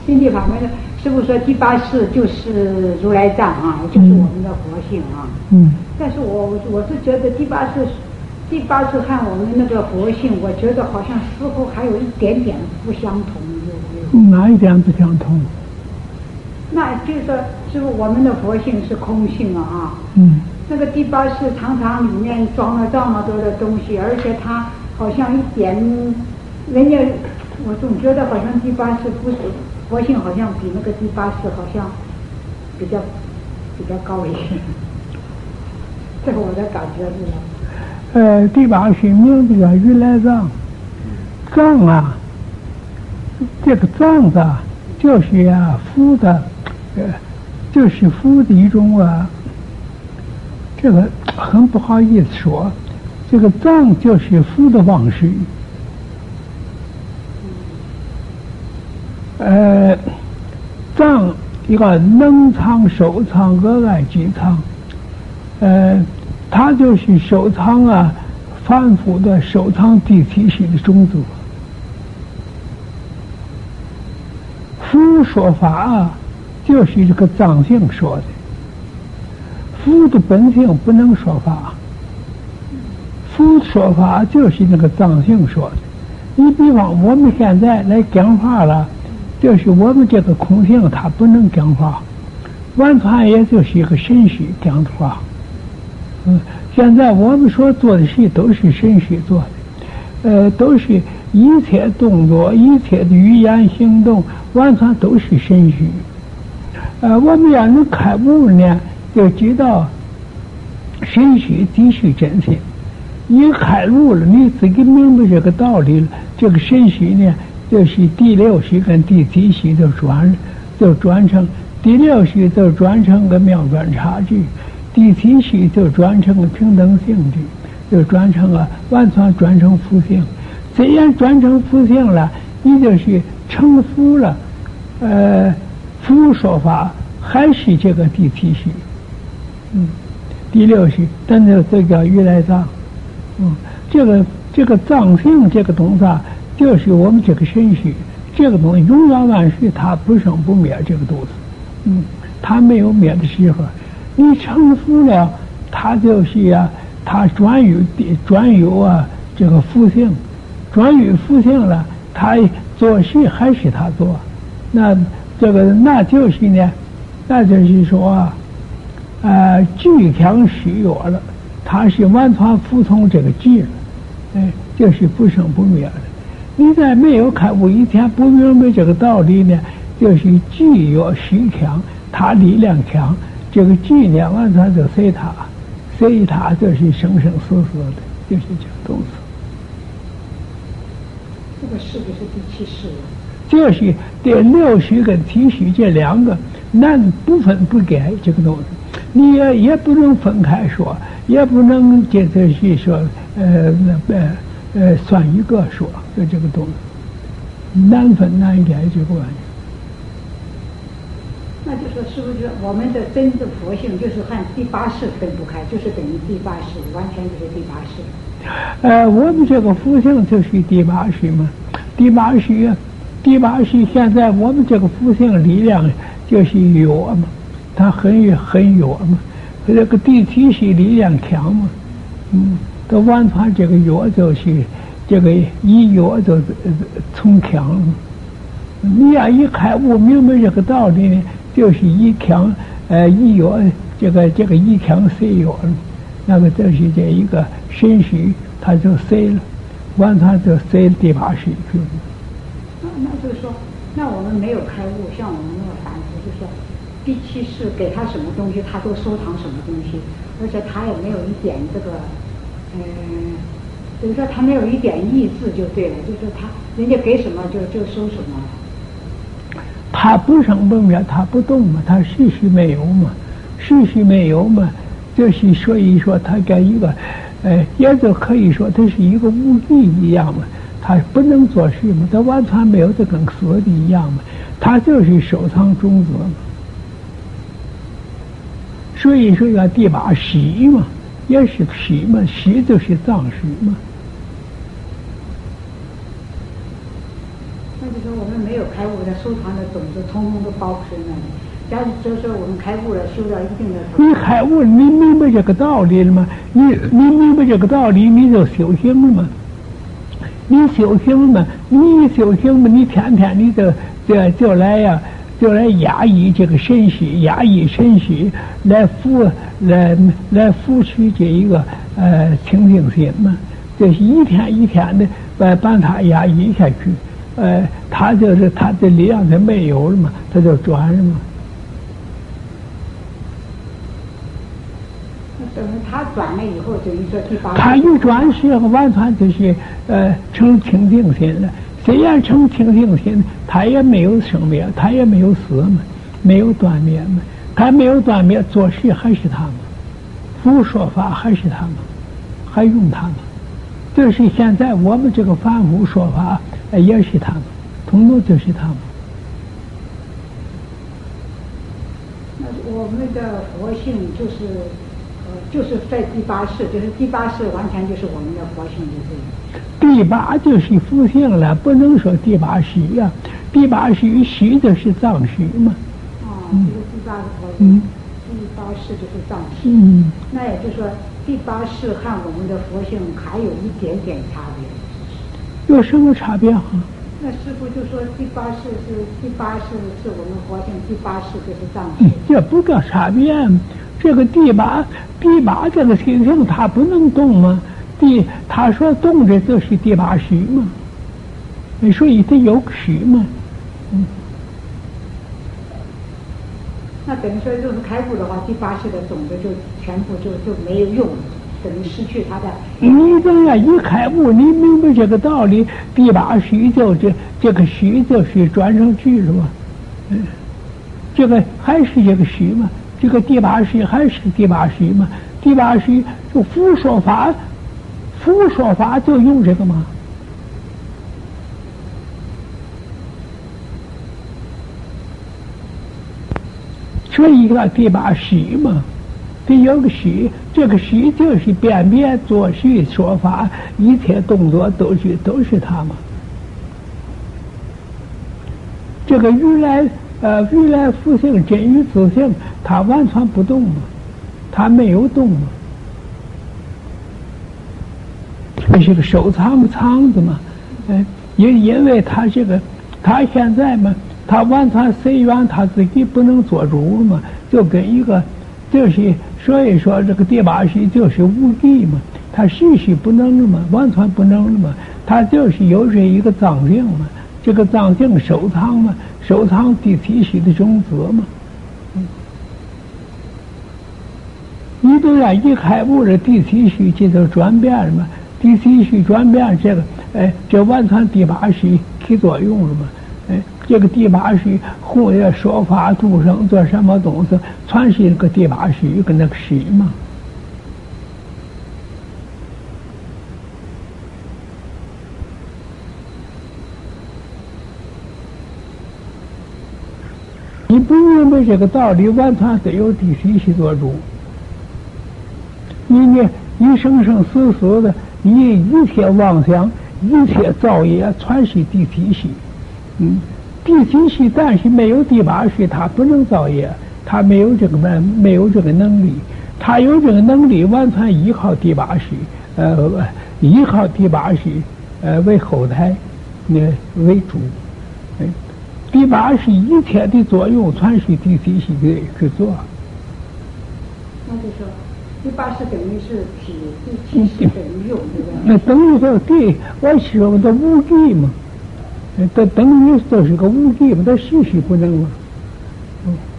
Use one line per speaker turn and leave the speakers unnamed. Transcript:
心地法门的师父说第八识就是如来藏啊，就是我们的佛性啊。但是我是觉得第八识和我们那个佛性，我觉得好像似乎还有一点点不相同。
哪一点不相同？
那就是说，师父，我们的佛性是空性啊。那个第八识常常里面装了这么多的东西，而且它好像一点，人家我总觉得好像第八识不是佛性，好像比那个第八识好像比较高一些。这是我的感觉是。
第八识名字叫如来藏，藏啊，这个藏字就是佛的，就是佛的一种这个很不好意思说，这个藏就是佛的往事。藏一个能藏、收藏、额外积藏，它就是收藏反复的收藏第七识的种子。佛说法就是这个藏性说的。佛的本性不能说法，佛说法就是那个藏性说的。你比方我们现在来讲话了，就是我们这个空性它不能讲话，完全也就是一个神识讲的话。现在我们所做的事都是神识做的，都是一切动作、一切的语言行动，完全都是神识。我们要能开悟呢，就知道神识即是真性。你开悟了，你自己明白这个道理了，这个神识呢，就是第六识跟第七识就转成第六识就转成个妙转差距，第七识就转成个平等性质，就转成完全转成佛性。虽然转成佛性了，你就是成佛了。佛说法还是这个第七识，第六识，但是这叫如来藏。这个藏性这个东西就是我们这个神识，这个东西永远万岁，它不生不灭，这个东西，它没有灭的时候。你成佛了，它就是它转有这个佛性，转有佛性了，它做事还是他做，那就是呢，那就是说具强实弱了，他是完全服从这个智了，就是不生不灭了。你在没有开悟以前不明白这个道理呢，就是具弱实强，他力量强，这个智呢完全就随他就是生生死死的，就是这个东西。
这个是不是第七识？
就是第六识跟七识这两个难不分不改，这个东西你也不能分开说，也不能就是说算一个说，就这个东西难分难改这个玩意。
那就说是不是我们的真的佛性就是和第八识分不开，就是等于第八识，完全就是第八识。
我们这个佛性就是第八识嘛，第八识现在我们这个佛性力量就是弱嘛，它很弱嘛，这个第七识力量强嘛，都完全这个弱就是这个一弱就从强了。你要一开悟明白这个道理呢，就是一强一弱，这个一强虽弱了，那么这是这一个神识，它就碎了，完全就碎了第八识。
那就是说，那我们没有开悟，像我们那个凡夫，就是说第七识给他什么东西，他都收藏什么东西，而且他也没有一点这个，就是说他没有一点意志就对了，就是他人家给什么就收什么。
他不生不灭，他不动嘛，他事事没有嘛，事事没有嘛，就是所以说他跟一个，也就可以说他是一个无意一样嘛。他不能做事嘛，他完全没有这跟死的一样嘛，他就是收藏种子嘛。所以说要第八识嘛，也是识嘛，识就是藏识嘛。
那就说我们没有开悟的收藏的种子，通通都包持那里。假如就是我们开悟了，修到一定的程度，
你开悟，你明白这个道理了吗？你明白这个道理，你就修行了吗？你修行嘛，你一修行嘛，你天天你就来呀，就来压抑这个身虚，压抑身虚，来扶持这一个清净心嘛，就是一天一天的把它压抑下去，它就是它的力量它没有了嘛，它就转了嘛。
等他转了以后，等于说第八。
他一转时候，完全就是成清净心了。虽然成清净心，他也没有生灭，他也没有死嘛，没有断灭嘛。他没有断灭，做事还是他嘛，佛说法还是他嘛，还用他嘛。就是现在我们这个凡夫说法也是他嘛，统统就是他嘛。
那我们的佛性就是在第八世，就是第八世完全就是我们的佛性，就是
第八就是佛性了，不能说第八识呀。第八识识就是藏识嘛。
这个第八个佛性，第八世就是藏识。那也就是说，第八世和我们的佛性还有一点点差别。
有什么差别啊？
那师父就说第八世是我们佛性，第八世就是藏识。
这不叫差别。这个第八这个心性它不能动吗？他说动的就是第八识嘛，所以它有识嘛。
那等于说就是开悟的话，第八世的种子就全部就没有用，等于失去它的。
你这样一开悟，你明白这个道理，第八识这个识就是转成智了嘛。这个还是这个识嘛。这个第八识还是第八识嘛？第八识就佛说法就用这个嘛。所以叫第八识嘛，得有个识，这个识就是辨做事说法，一切动作都是他嘛。这个如来佛性真如自性，它完全不动嘛，它没有动嘛，这是个收藏的嘛，因为他现在嘛，他完全随缘，他自己不能做主了嘛，就跟一个就是所以说这个第八识就是无记嘛，他时不能了嘛，完全不能了嘛，他就是有这一个藏性嘛，这个藏性收藏嘛。收藏第七识的种子嘛，你这样一开悟了，第七识就转变了嘛，第七识转变这完全第八识起作用了嘛，这个第八识护业说法度生做什么东西，全是个第八识跟那个识嘛。你不明白这个道理，完全得有第七识做主。你生生死死的，你一切妄想、一切造业，全是第七识。第七识，但是没有第八识，他不能造业，他没有这个能力，他有这个能力，完全依靠第八识，依靠第八识为后台，为主。第八识一切的作用全是第七识去做。
那就说第八识等于是体，第七识等于用，对不对？
那等于说我说的无记嘛，等于就是个无记嘛，它时不能嘛。